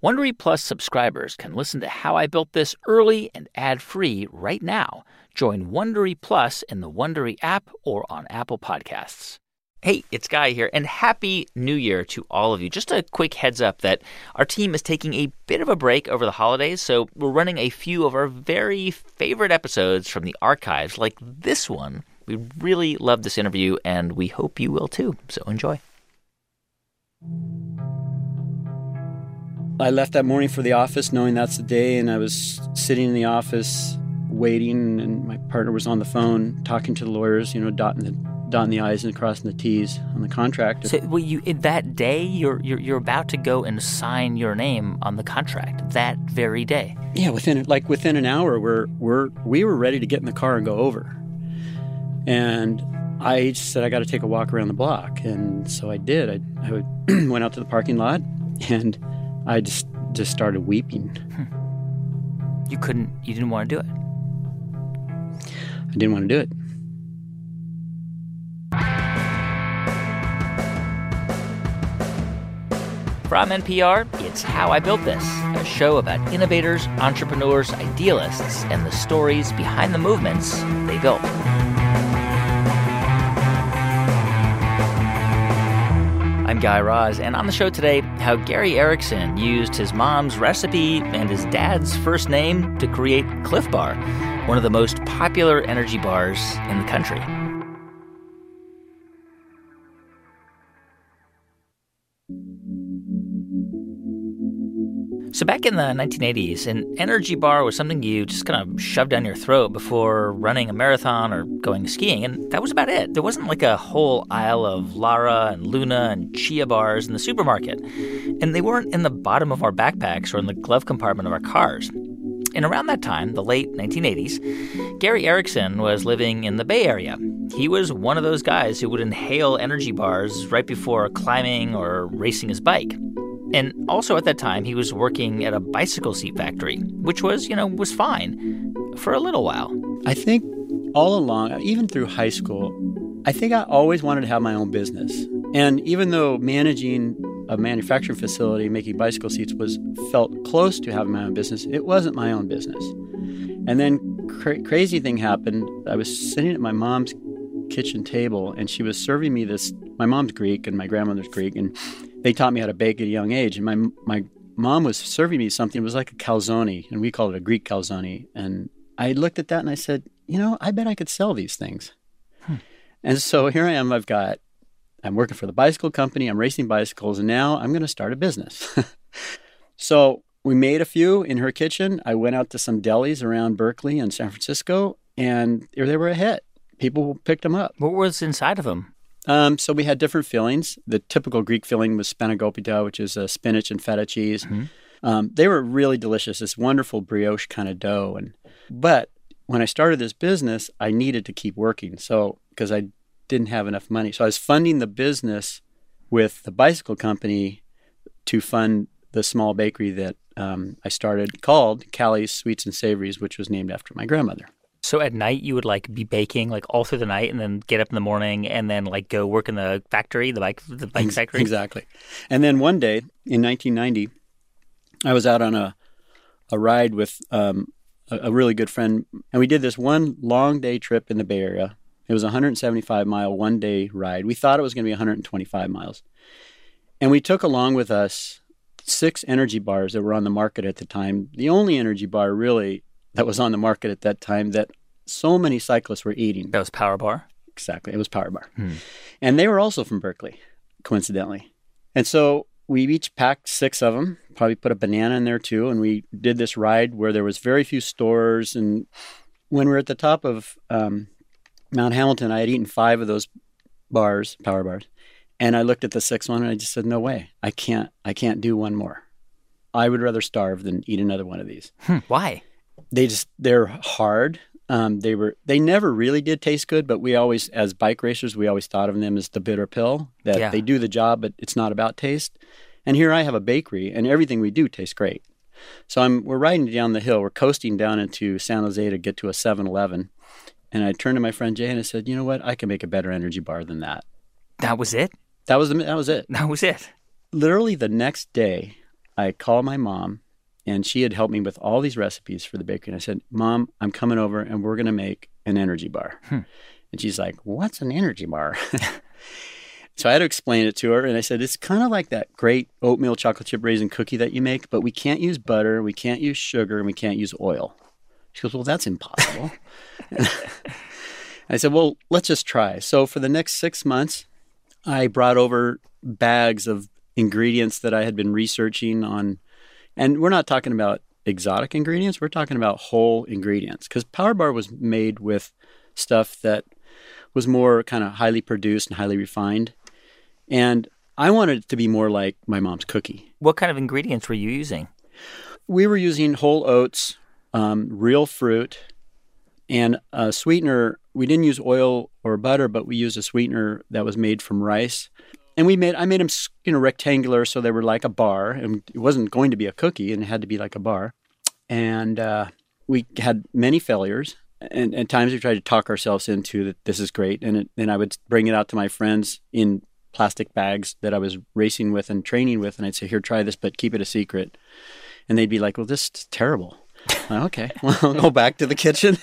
Wondery Plus subscribers can listen to How I Built This early and ad-free right now. Join Wondery Plus in the Wondery app or on Apple Podcasts. Hey, it's Guy here, and Happy New Year to all of you. Just a quick heads up that our team is taking a bit of a break over the holidays, so we're running a few of our very favorite episodes from the archives, like this one. We really love this interview, and we hope you will too, so enjoy. I left that morning for the office knowing that's the day, and I was sitting in the office waiting, and my partner was on the phone talking to the lawyers, dotting the I's and crossing the T's on the contract. So that day, you're about to go and sign your name on the contract that very day. Yeah, within an hour, we were ready to get in the car and go over. And I just said, I got to take a walk around the block. And so I did. I went out to the parking lot, and I just started weeping. You didn't want to do it? I didn't want to do it. From NPR, it's How I Built This, a show about innovators, entrepreneurs, idealists, and the stories behind the movements they built. I'm Guy Raz, and on the show today, how Gary Erickson used his mom's recipe and his dad's first name to create Cliff Bar, one of the most popular energy bars in the country. So back in the 1980s, an energy bar was something you just kind of shoved down your throat before running a marathon or going skiing, and that was about it. There wasn't like a whole aisle of Lara and Luna and Chia bars in the supermarket, and they weren't in the bottom of our backpacks or in the glove compartment of our cars. And around that time, the late 1980s, Gary Erickson was living in the Bay Area. He was one of those guys who would inhale energy bars right before climbing or racing his bike. And also at that time, he was working at a bicycle seat factory, which was fine for a little while. I think all along, even through high school, I think I always wanted to have my own business. And even though managing a manufacturing facility making bicycle seats felt close to having my own business, it wasn't my own business. And then crazy thing happened. I was sitting at my mom's kitchen table, and she was serving me this. My mom's Greek and my grandmother's Greek, and they taught me how to bake at a young age. And my mom was serving me something. It was like a calzone, and we called it a Greek calzone. And I looked at that and I said, I bet I could sell these things. And so here I am. I'm working for the bicycle company. I'm racing bicycles, and now I'm going to start a business. So we made a few in her kitchen. I went out to some delis around Berkeley and San Francisco, and they were a hit. People picked them up. What was inside of them? So we had different fillings. The typical Greek filling was spanakopita, which is spinach and feta cheese. Mm-hmm. They were really delicious, this wonderful brioche kind of dough. But when I started this business, I needed to keep working because I didn't have enough money. So I was funding the business with the bicycle company to fund the small bakery that I started called Callie's Sweets and Savories, which was named after my grandmother. So at night you would be baking all through the night and then get up in the morning and then go work in the factory, the bike factory? Exactly. And then one day in 1990, I was out on a ride with a really good friend, and we did this one long day trip in the Bay Area. It was a 175-mile one-day ride. We thought it was going to be 125 miles. And we took along with us 6 energy bars that were on the market at the time. The only energy bar really that was on the market at that time that so many cyclists were eating. That was Power Bar? Exactly. It was Power Bar. And they were also from Berkeley, coincidentally. And so we each packed 6 of them, probably put a banana in there too, and we did this ride where there was very few stores. And when we were at the top of Mount Hamilton, I had eaten 5 of those bars, Power Bars, and I looked at the 6th one and I just said, no way, I can't do one more. I would rather starve than eat another one of these. Why? They're hard. They never really did taste good, but we always, as bike racers, we always thought of them as the bitter pill, that they do the job, but it's not about taste. And here I have a bakery, and everything we do tastes great. So we're riding down the hill. We're coasting down into San Jose to get to a 7-Eleven. And I turned to my friend Jay and I said, you know what? I can make a better energy bar than that. That was it? That was it. That was it. Literally the next day, I called my mom, and she had helped me with all these recipes for the bakery. And I said, Mom, I'm coming over, and we're going to make an energy bar. And she's like, what's an energy bar? So I had to explain it to her, and I said, it's kind of like that great oatmeal chocolate chip raisin cookie that you make, but we can't use butter, we can't use sugar, and we can't use oil. She goes, well, that's impossible. I said, well, let's just try. So for the next 6 months, I brought over bags of ingredients that I had been researching on, and we're not talking about exotic ingredients, we're talking about whole ingredients, because Power Bar was made with stuff that was more kind of highly produced and highly refined. And I wanted it to be more like my mom's cookie. What kind of ingredients were you using? We were using whole oats, real fruit, and a sweetener. We didn't use oil or butter, but we used a sweetener that was made from rice. And I made them, rectangular, so they were like a bar. And it wasn't going to be a cookie, and it had to be like a bar. And we had many failures. And at times we tried to talk ourselves into that this is great. And then I would bring it out to my friends in plastic bags that I was racing with and training with. And I'd say, here, try this, but keep it a secret. And they'd be like, well, this is terrible. Okay, well, I'll go back to the kitchen.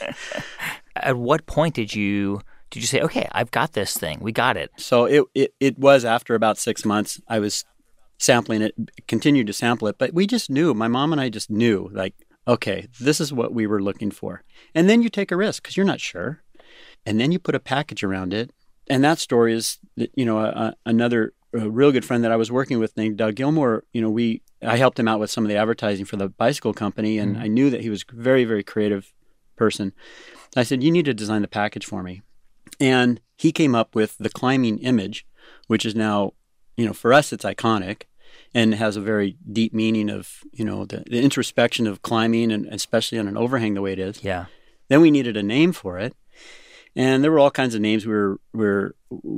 At what point did you say, okay, I've got this thing. We got it. So it was after about 6 months, I was sampling it, continued to sample it. But we just knew, my mom and I just knew, like, okay, this is what we were looking for. And then you take a risk because you're not sure. And then you put a package around it. And that story is, another real good friend that I was working with named Doug Gilmore. I helped him out with some of the advertising for the bicycle company. And I knew that he was a very, very creative person. I said, you need to design the package for me. And he came up with the climbing image, which is now, for us, it's iconic. And has a very deep meaning of, the introspection of climbing, and especially on an overhang the way it is. Yeah. Then we needed a name for it, and there were all kinds of names we were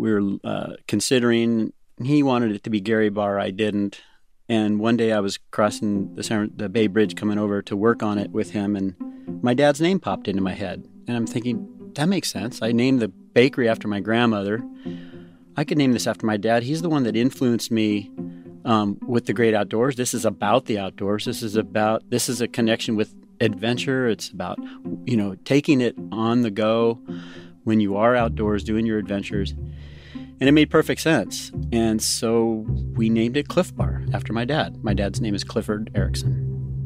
considering. He wanted it to be Gary Bar, I didn't. And one day I was crossing the Bay Bridge, coming over to work on it with him, and my dad's name popped into my head, and I'm thinking that makes sense. I named the bakery after my grandmother. I could name this after my dad. He's the one that influenced me. With the great outdoors. This is about the outdoors. This is a connection with adventure. It's about, taking it on the go when you are outdoors doing your adventures. And it made perfect sense. And so we named it Cliff Bar after my dad. My dad's name is Clifford Erickson.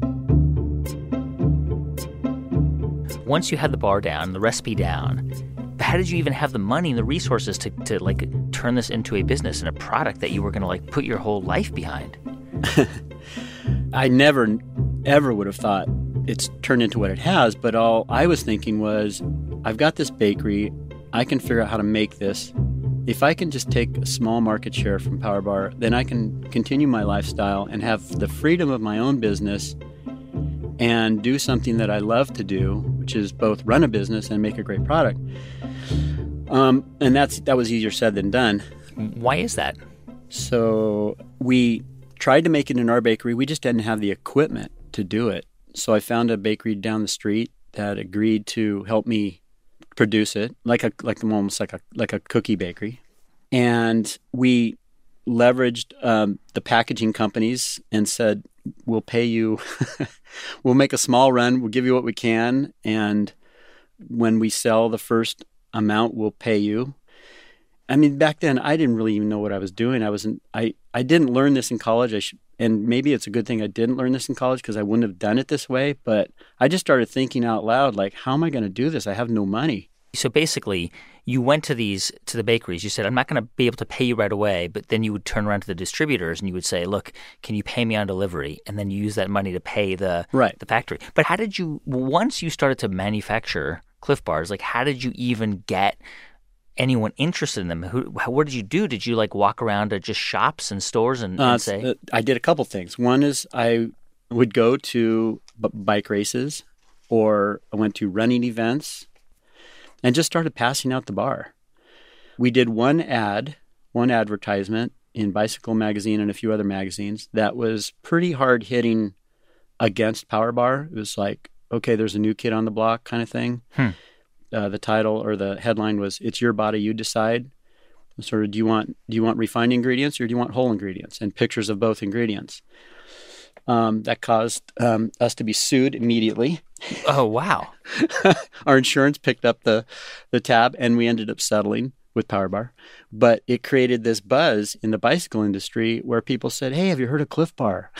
Once you had the bar down, the recipe down, how did you even have the money and the resources to turn this into a business and a product that you were going to put your whole life behind? I never, ever would have thought it's turned into what it has. But all I was thinking was, I've got this bakery. I can figure out how to make this. If I can just take a small market share from Power Bar, then I can continue my lifestyle and have the freedom of my own business and do something that I love to do, which is both run a business and make a great product. And that was easier said than done. Why is that? So we tried to make it in our bakery. We just didn't have the equipment to do it. So I found a bakery down the street that agreed to help me produce it, almost like a cookie bakery. And we leveraged the packaging companies and said, we'll pay you, we'll make a small run, we'll give you what we can, and when we sell the first amount, we'll pay you. I mean, back then, I didn't really even know what I was doing. I didn't learn this in college, and maybe it's a good thing I didn't learn this in college because I wouldn't have done it this way, but I just started thinking out loud, like, how am I going to do this? I have no money. So basically, you went to the bakeries. You said, I'm not going to be able to pay you right away, but then you would turn around to the distributors and you would say, look, can you pay me on delivery? And then you use that money to pay the factory. But how did you, once you started to manufacture Cliff Bars, like how did you even get anyone interested in them? What did you do? Did you walk around to just shops and stores and say? I did a couple things. One is I would go to bike races, or I went to running events, and just started passing out the bar. We did one advertisement in Bicycle Magazine and a few other magazines that was pretty hard hitting against Power Bar. It was like, okay, there's a new kid on the block kind of thing. The title or the headline was, "It's your body, you decide." Sort of, do you want refined ingredients or do you want whole ingredients? And pictures of both ingredients. that caused us to be sued immediately. Oh, wow. Our insurance picked up the tab, and we ended up settling with PowerBar. But it created this buzz in the bicycle industry where people said, "Hey, have you heard of Cliff Bar?"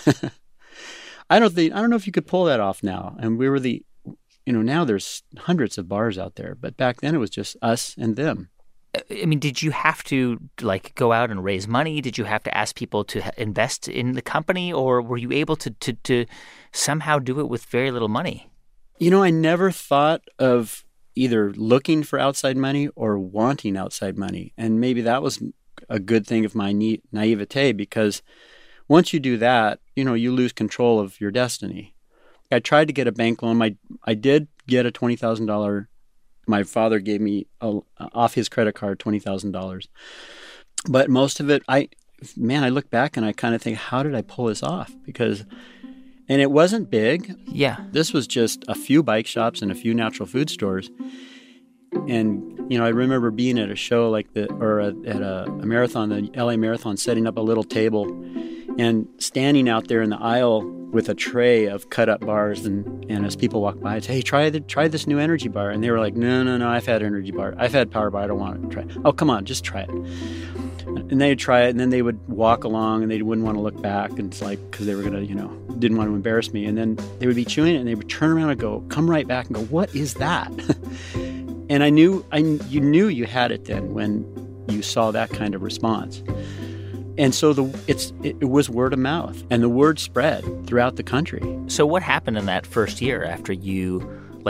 I don't know if you could pull that off now. And we were now there's hundreds of bars out there, but back then it was just us and them. I mean, did you have to go out and raise money? Did you have to ask people to invest in the company, or were you able to somehow do it with very little money? I never thought of either looking for outside money or wanting outside money. And maybe that was a good thing of my naivete, because once you do that, you lose control of your destiny. I tried to get a bank loan. I did get a $20,000. My father gave me off his credit card $20,000. But most of it, I look back and I kind of think, how did I pull this off? And it wasn't big. Yeah. This was just a few bike shops and a few natural food stores. And, I remember being at a show at a marathon, the LA Marathon, setting up a little table and standing out there in the aisle with a tray of cut-up bars. And as people walk by, I'd say, "Hey, try this new energy bar." And they were like, No, I've had energy bar. I've had power bar. I don't want to try it. "Oh, come on, just try it." And they'd try it, and then they would walk along, and they wouldn't want to look back. And it's because they were going to, didn't want to embarrass me. And then they would be chewing it, and they would turn around and come right back and go, "What is that?" And you knew you had it then when you saw that kind of response. And so it was word of mouth, and the word spread throughout the country. So what happened in that first year after you,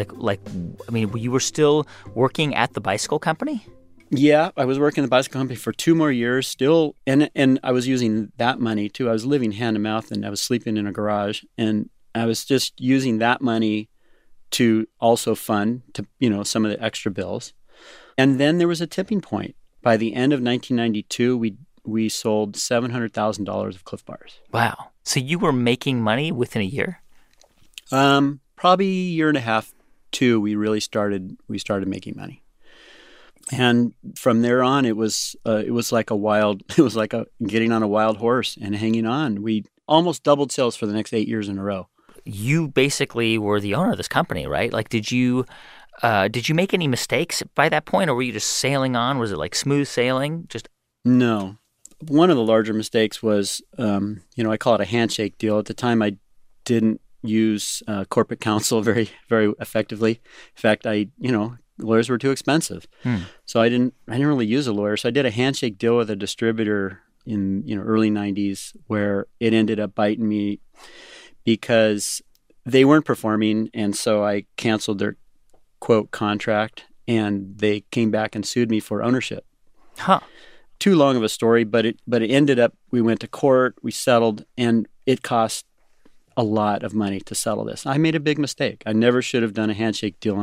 you were still working at the bicycle company? Yeah, I was working at the bicycle company for 2 more years still, and I was using that money too. I was living hand to mouth, and I was sleeping in a garage, and I was just using that money to also fund some of the extra bills. And then there was a tipping point. By the end of 1992, we sold $700,000 of Cliff Bars. Wow. So you were making money within a year? Probably a year and a half, 2, we started making money. And from there on, it was like getting on a wild horse and hanging on. We almost doubled sales for the next 8 years in a row. You basically were the owner of this company, right? Did you make any mistakes by that point, or were you just sailing on? Was it smooth sailing? No. One of the larger mistakes was, I call it a handshake deal. At the time, I didn't use corporate counsel very, very effectively. In fact, lawyers were too expensive. So I didn't really use a lawyer. So I did a handshake deal with a distributor in, early 90s, where it ended up biting me because they weren't performing. And so I canceled their quote contract, and they came back and sued me for ownership. Huh. Too long of a story, but it ended up, we went to court, we settled, and it cost a lot of money to settle this. I made a big mistake. I never should have done a handshake deal on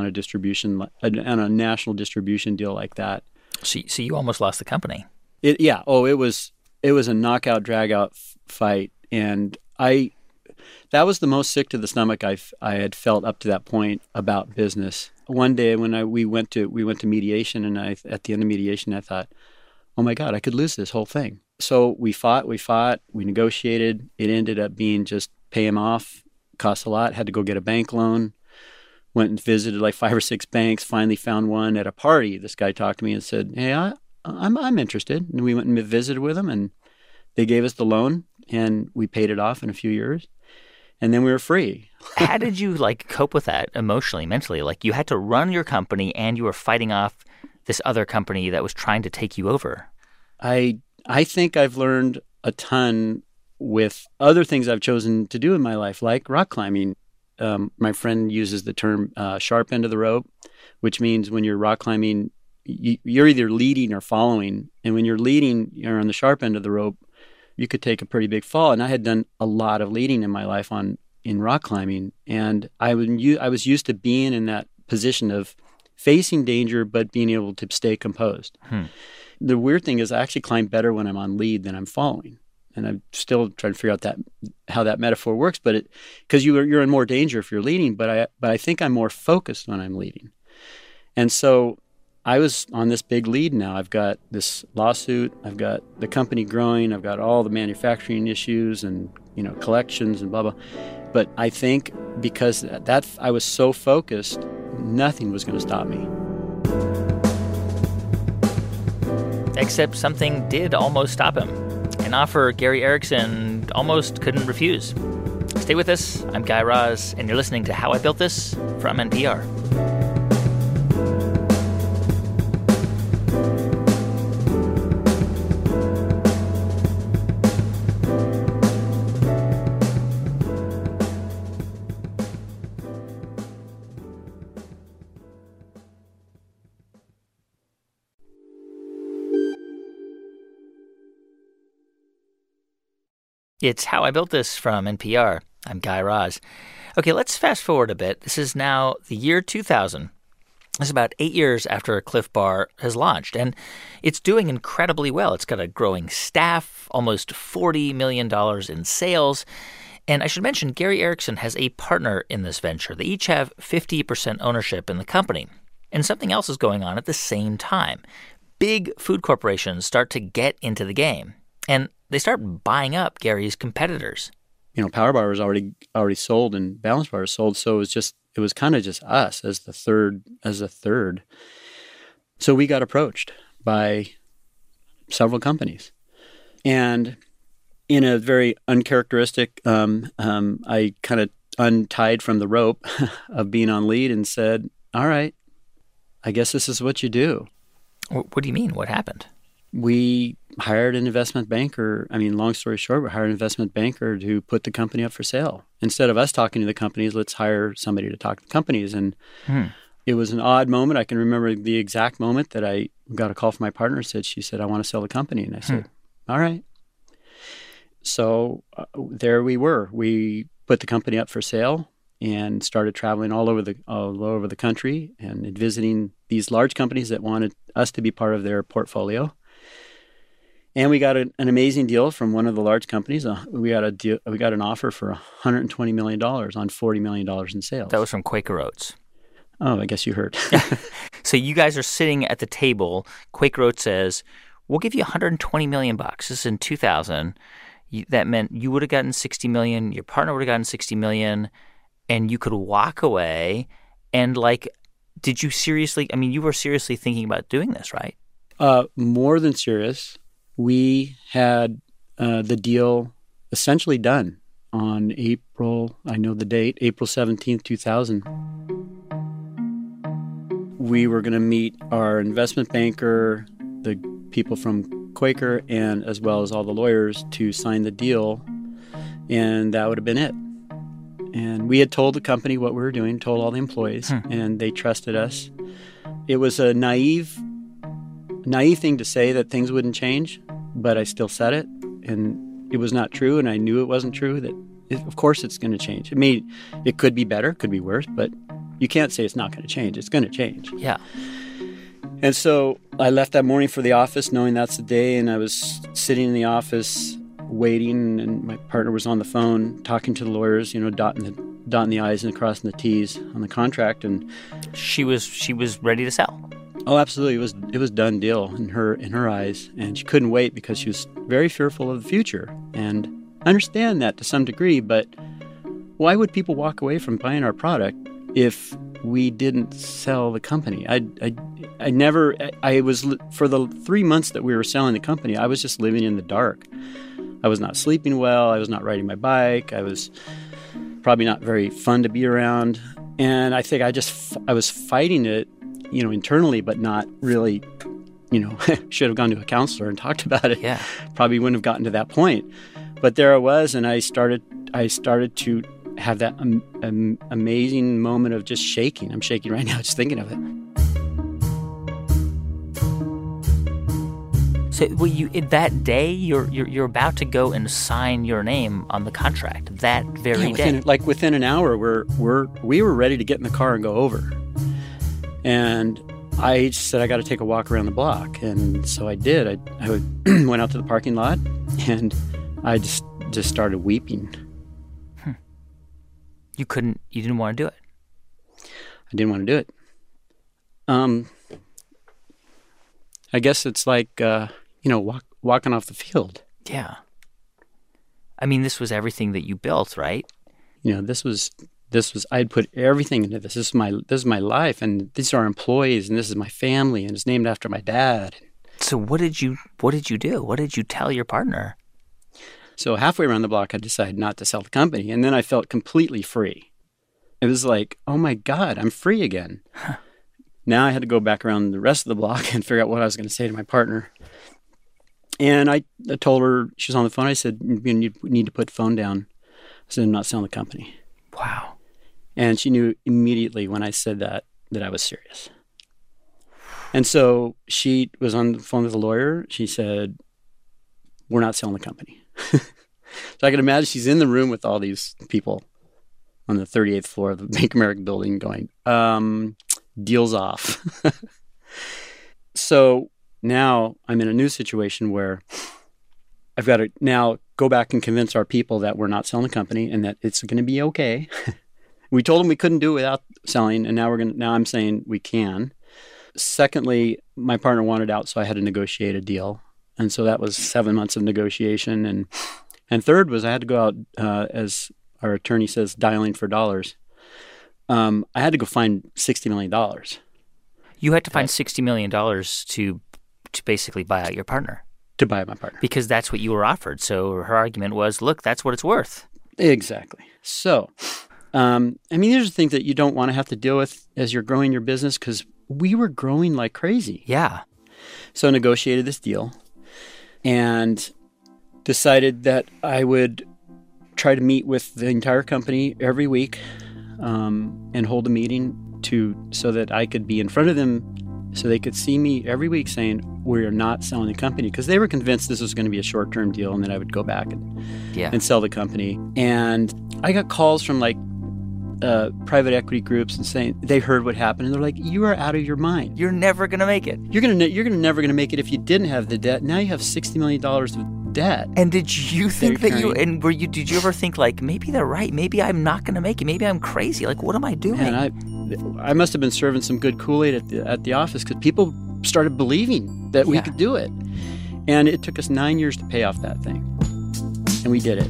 a national distribution deal like that. So you almost lost the company. It was a knockout, drag-out fight, and that was the most sick to the stomach I had felt up to that point about business. One day when we went to mediation, and at the end of mediation, I thought, oh my God, I could lose this whole thing. So we fought, we negotiated. It ended up being just pay him off, cost a lot, had to go get a bank loan, went and visited 5 or 6 banks, finally found one at a party. This guy talked to me and said, "Hey, I'm interested." And we went and visited with them, and they gave us the loan, and we paid it off in a few years. And then we were free. How did you cope with that emotionally, mentally? You had to run your company, and you were fighting off this other company that was trying to take you over. I think I've learned a ton with other things I've chosen to do in my life, like rock climbing. My friend uses the term sharp end of the rope, which means when you're rock climbing, you're either leading or following. And when you're leading, you're on the sharp end of the rope, you could take a pretty big fall. And I had done a lot of leading in my life in rock climbing. And I was used to being in that position of facing danger, but being able to stay composed. The weird thing is I actually climb better when I'm on lead than I'm following. And I'm still trying to figure out how that metaphor works, but because you're in more danger if you're leading, but I think I'm more focused when I'm leading. And so I was on this big lead now. I've got this lawsuit, I've got the company growing, I've got all the manufacturing issues and collections and blah, blah. But I think because that I was so focused, nothing was going to stop me. Except something did almost stop him. An offer Gary Erickson almost couldn't refuse. Stay with us. I'm Guy Raz, and you're listening to How I Built This from NPR. It's How I Built This from NPR. I'm Guy Raz. Okay, let's fast forward a bit. This is now the year 2000. It's about 8 years after Clif Bar has launched, and it's doing incredibly well. It's got a growing staff, almost $40 million in sales. And I should mention, Gary Erickson has a partner in this venture. They each have 50% ownership in the company. And something else is going on at the same time. Big food corporations start to get into the game, and they start buying up Gary's competitors. Power Bar was already sold and Balance Bar was sold, so it was kind of just us as a third. So we got approached by several companies, and in a very uncharacteristic, I kind of untied from the rope of being on lead and said, "All right, I guess this is what you do." What do you mean? What happened? We hired an investment banker. Long story short, we hired an investment banker to put the company up for sale. Instead of us talking to the companies, let's hire somebody to talk to the companies. And It was an odd moment. I can remember the exact moment that I got a call from my partner. She said, "I want to sell the company." And I said, "All right." So there we were. We put the company up for sale and started traveling all over the country and visiting these large companies that wanted us to be part of their portfolio. And we got an amazing deal from one of the large companies. We got an offer for $120 million on $40 million in sales. That was from Quaker Oats. Oh, I guess you heard. So you guys are sitting at the table. Quaker Oats says, "We'll give you $120 million. This is in 2000. That meant you would have gotten $60 million. Your partner would have gotten $60 million, and you could walk away. And did you seriously? You were seriously thinking about doing this, right? More than serious. We had the deal essentially done on April 17th, 2000. We were going to meet our investment banker, the people from Quaker, and as well as all the lawyers to sign the deal, and that would have been it. And we had told the company what we were doing, told all the employees, and they trusted us. It was a naive thing to say that things wouldn't change, but I still said it, and it was not true, and I knew it wasn't true. Of course it's going to change. It could be better, could be worse, but you can't say it's not going to change. It's going to change. Yeah. And so I left that morning for the office knowing that's the day, and I was sitting in the office waiting, and my partner was on the phone talking to the lawyers, dotting the I's and crossing the T's on the contract, and she was ready to sell. Oh, absolutely. It was done deal in her eyes, and she couldn't wait because she was very fearful of the future. And I understand that to some degree, but why would people walk away from buying our product if we didn't sell the company? I was, for the 3 months that we were selling the company, I was just living in the dark. I was not sleeping well. I was not riding my bike. I was probably not very fun to be around. And I think I was fighting it, internally, but not really, should have gone to a counselor and talked about it. Yeah. Probably wouldn't have gotten to that point. But there I was, and I started to have that amazing moment of just shaking. I'm shaking right now just thinking of it. So that day, you're about to go and sign your name on the contract that very day. Within an hour, we were ready to get in the car and go over. And I said, I got to take a walk around the block. And so I did. I went out to the parking lot, and I just started weeping. You didn't want to do it. I didn't want to do it. I guess it's like, walking off the field. Yeah. I mean, this was everything that you built, right? This was I'd put everything into this. This is my life, and these are our employees, and this is my family, and it's named after my dad. So what did you do? What did you tell your partner? So halfway around the block, I decided not to sell the company, and then I felt completely free. It was like, oh my God, I'm free again. Huh. Now I had to go back around the rest of the block and figure out what I was going to say to my partner. And I told her, she was on the phone, I said, you need to put the phone down. I said, I'm not selling the company. Wow. And she knew immediately when I said that I was serious. And so she was on the phone with a lawyer. She said, we're not selling the company. So I can imagine she's in the room with all these people on the 38th floor of the Bank of America building going, deal's off. So now I'm in a new situation where I've got to now go back and convince our people that we're not selling the company and that it's going to be okay. We told them we couldn't do it without selling, and now I'm saying we can. Secondly, my partner wanted out, so I had to negotiate a deal. And so that was 7 months of negotiation. And third was I had to go out, as our attorney says, dialing for dollars. I had to go find $60 million. You had to find $60 million to basically buy out your partner. To buy out my partner. Because that's what you were offered. So her argument was, look, that's what it's worth. Exactly. So, these are things that you don't want to have to deal with as you're growing your business because we were growing like crazy. Yeah. So I negotiated this deal and decided that I would try to meet with the entire company every week and hold a meeting so that I could be in front of them so they could see me every week saying, we're not selling the company, because they were convinced this was going to be a short-term deal and then I would go back and sell the company. And I got calls from private equity groups and saying they heard what happened and they're like, you are out of your mind. You're never going to make it. You're never going to make it if you didn't have the debt. Now you have $60 million of debt. And did you think did you ever think maybe they're right? Maybe I'm not going to make it. Maybe I'm crazy. What am I doing? Man, I must have been serving some good Kool-Aid at the office because people started believing that we could do it. And it took us 9 years to pay off that thing. And we did it.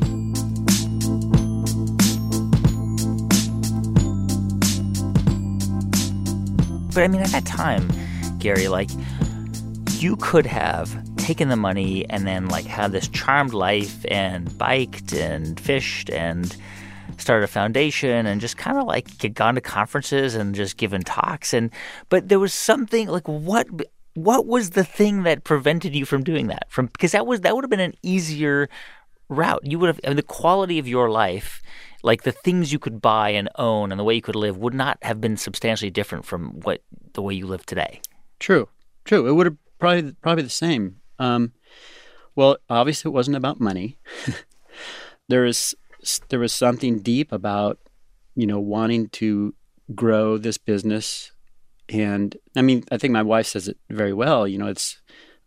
But at that time, Gary, you could have taken the money and then had this charmed life and biked and fished and started a foundation and just kind of gone to conferences and just given talks. But there was something what was the thing that prevented you from doing that? Because that would have been an easier route. You would have the quality of your life. The things you could buy and own and the way you could live would not have been substantially different from the way you live today. True. It would have probably the same. Well, obviously it wasn't about money. There was something deep about, wanting to grow this business. And I think my wife says it very well. It's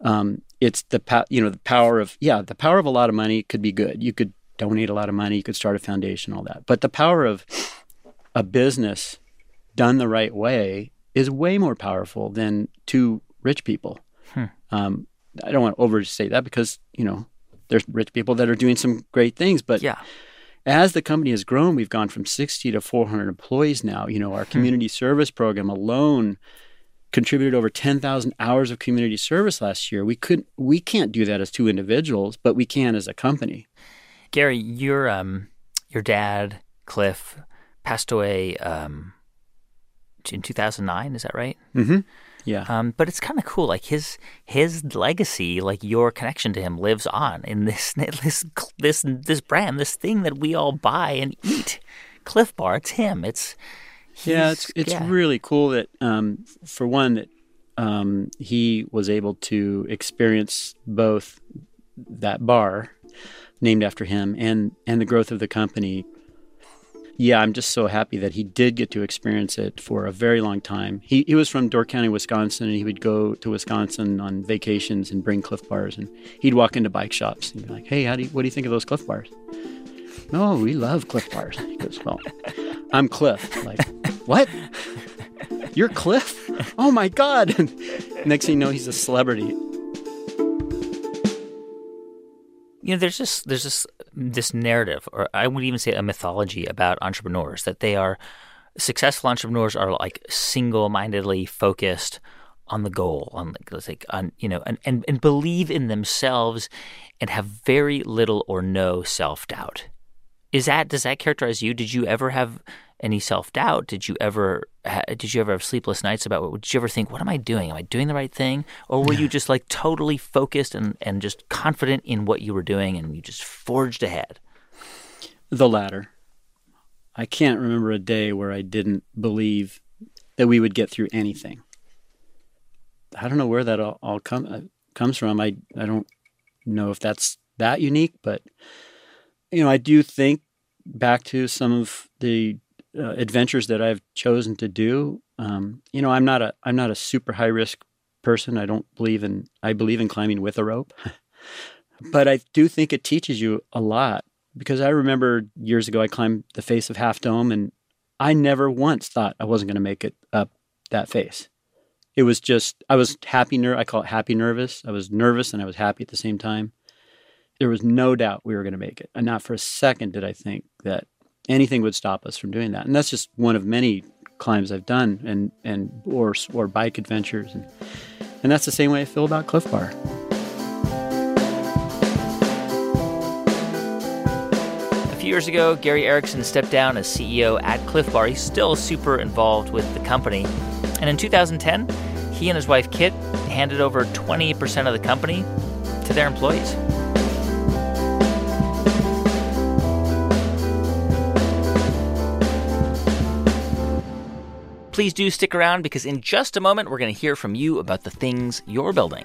the power of a lot of money could be good. You could donate a lot of money, you could start a foundation, all that. But the power of a business done the right way is way more powerful than two rich people. I don't want to overstate that because, there's rich people that are doing some great things. But as the company has grown, we've gone from 60 to 400 employees now. Our community service program alone contributed over 10,000 hours of community service last year. We can't do that as two individuals, but we can as a company. Gary, your dad, Cliff, passed away in 2009. Is that right? Mm-hmm. Yeah. But it's kind of cool. His legacy, your connection to him, lives on in this brand, this thing that we all buy and eat. Cliff Bar. It's him. It's really cool that for one that he was able to experience both that bar named after him and the growth of the company. Yeah, I'm just so happy that he did get to experience it for a very long time. He was from Door County, Wisconsin, and he would go to Wisconsin on vacations and bring Cliff Bars. And he'd walk into bike shops and be like, hey, what do you think of those Cliff Bars? No, we love Cliff Bars. He goes, well, I'm Cliff. What? You're Cliff? Oh, my God. Next thing you know, he's a celebrity. There's this this narrative, or I would even say a mythology about entrepreneurs, that they are successful entrepreneurs are like single-mindedly focused on the goal, and believe in themselves and have very little or no self-doubt. Does that characterize you? Did you ever have any self-doubt? Did you ever have sleepless nights about did you ever think, what am I doing? Am I doing the right thing? Or were you just like totally focused and just confident in what you were doing and you just forged ahead? The latter. I can't remember a day where I didn't believe that we would get through anything. I don't know where that all comes from. I don't know if that's that unique, but I do think back to some of the adventures that I've chosen to do. I'm not a super high risk person. I believe in climbing with a rope, but I do think it teaches you a lot, because I remember years ago I climbed the face of Half Dome, and I never once thought I wasn't going to make it up that face. It was just, I was happy. I call it happy nervous. I was nervous and I was happy at the same time. There was no doubt we were going to make it. And not for a second did I think that anything would stop us from doing that. And that's just one of many climbs I've done or bike adventures. And that's the same way I feel about Cliff Bar. A few years ago, Gary Erickson stepped down as CEO at Cliff Bar. He's still super involved with the company. And in 2010, he and his wife, Kit, handed over 20% of the company to their employees. Please do stick around, because in just a moment, we're going to hear from you about the things you're building.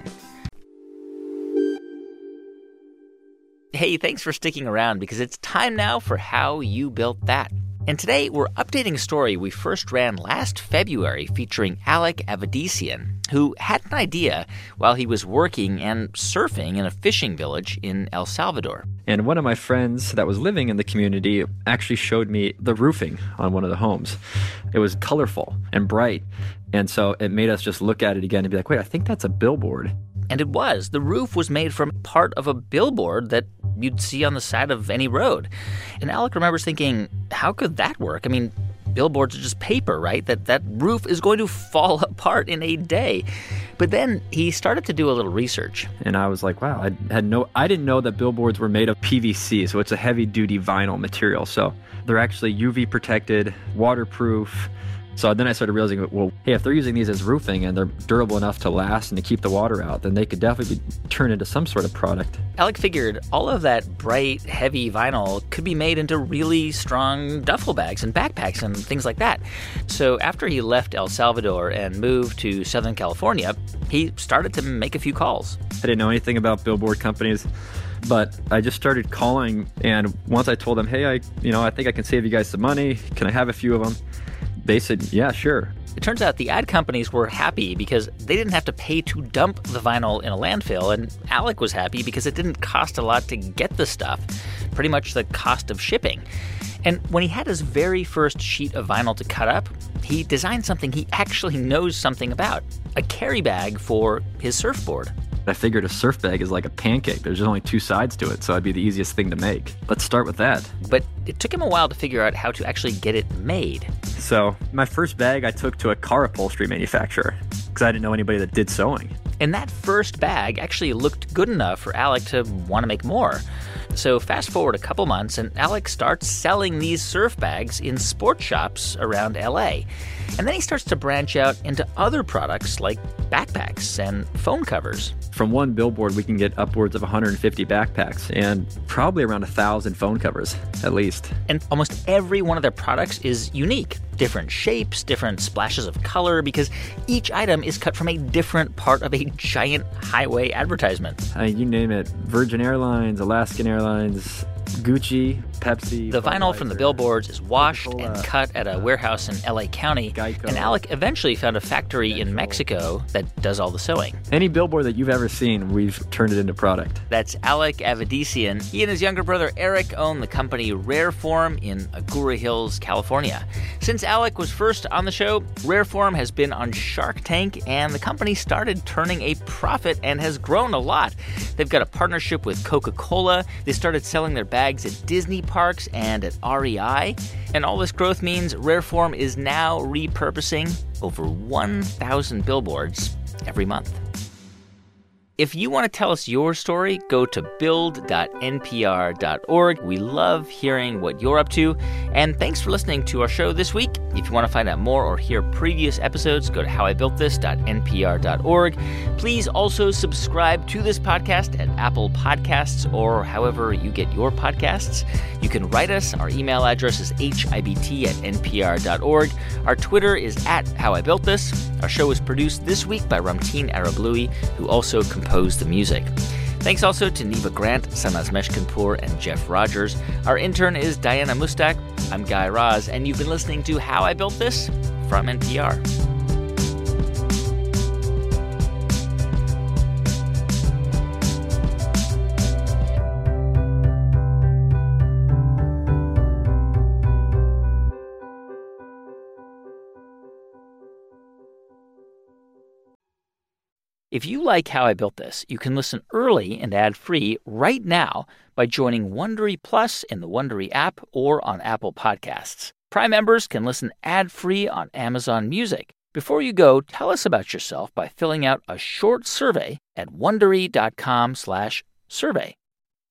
Hey, thanks for sticking around, because it's time now for How You Built That. And today, we're updating a story we first ran last February featuring Alec Avedisian, who had an idea while he was working and surfing in a fishing village in El Salvador. And one of my friends that was living in the community actually showed me the roofing on one of the homes. It was colorful and bright. And so it made us just look at it again and be like, wait, I think that's a billboard. And it was. The roof was made from part of a billboard that you'd see on the side of any road. And Alec remembers thinking, how could that work? I mean, billboards are just paper, right? That roof is going to fall apart in a day. But then he started to do a little research. And I was like, wow, I didn't know that billboards were made of PVC, so it's a heavy-duty vinyl material. So they're actually UV protected, waterproof. So then I started realizing, well, hey, if they're using these as roofing and they're durable enough to last and to keep the water out, then they could definitely turn into some sort of product. Alec figured all of that bright, heavy vinyl could be made into really strong duffel bags and backpacks and things like that. So after he left El Salvador and moved to Southern California, he started to make a few calls. I didn't know anything about billboard companies, but I just started calling. And once I told them, hey, I think I can save you guys some money. Can I have a few of them? They said, yeah, sure. It turns out the ad companies were happy because they didn't have to pay to dump the vinyl in a landfill, and Alec was happy because it didn't cost a lot to get the stuff, pretty much the cost of shipping. And when he had his very first sheet of vinyl to cut up, he designed something he actually knows something about, a carry bag for his surfboard. I figured a surf bag is like a pancake. There's only two sides to it, so it'd be the easiest thing to make. Let's start with that. But it took him a while to figure out how to actually get it made. So my first bag I took to a car upholstery manufacturer because I didn't know anybody that did sewing. And that first bag actually looked good enough for Alec to want to make more. So fast forward a couple months, and Alec starts selling these surf bags in sports shops around LA. And then he starts to branch out into other products like backpacks and phone covers. From one billboard, we can get upwards of 150 backpacks and probably around 1,000 phone covers, at least. And almost every one of their products is unique. Different shapes, different splashes of color, because each item is cut from a different part of a giant highway advertisement. You name it. Virgin Airlines, Alaskan Airlines, Gucci, Pepsi. The vinyl from the billboards is washed Coca-Cola, and cut at a warehouse in LA County. Geico. And Alec eventually found a factory in Mexico that does all the sewing. Any billboard that you've ever seen, we've turned it into product. That's Alec Avedisian. He and his younger brother Eric own the company Rareform in Agoura Hills, California. Since Alec was first on the show, Rareform has been on Shark Tank, and the company started turning a profit and has grown a lot. They've got a partnership with Coca-Cola. They started selling their bags at Disney parks and at REI. And all this growth means Rareform is now repurposing over 1,000 billboards every month. If you want to tell us your story, go to build.npr.org. We love hearing what you're up to. And thanks for listening to our show this week. If you want to find out more or hear previous episodes, go to howibuiltthis.npr.org. Please also subscribe to this podcast at Apple Podcasts or however you get your podcasts. You can write us. Our email address is hibt@npr.org. Our Twitter is @howibuiltthis. Our show was produced this week by Ramteen Arablouei, who also composed the music. Thanks also to Neva Grant, Sanaz Meshkinpour, and Jeff Rogers. Our intern is Diana Mustak. I'm Guy Raz, and you've been listening to How I Built This from NPR. If you like How I Built This, you can listen early and ad-free right now by joining Wondery Plus in the Wondery app or on Apple Podcasts. Prime members can listen ad-free on Amazon Music. Before you go, tell us about yourself by filling out a short survey at Wondery.com/survey.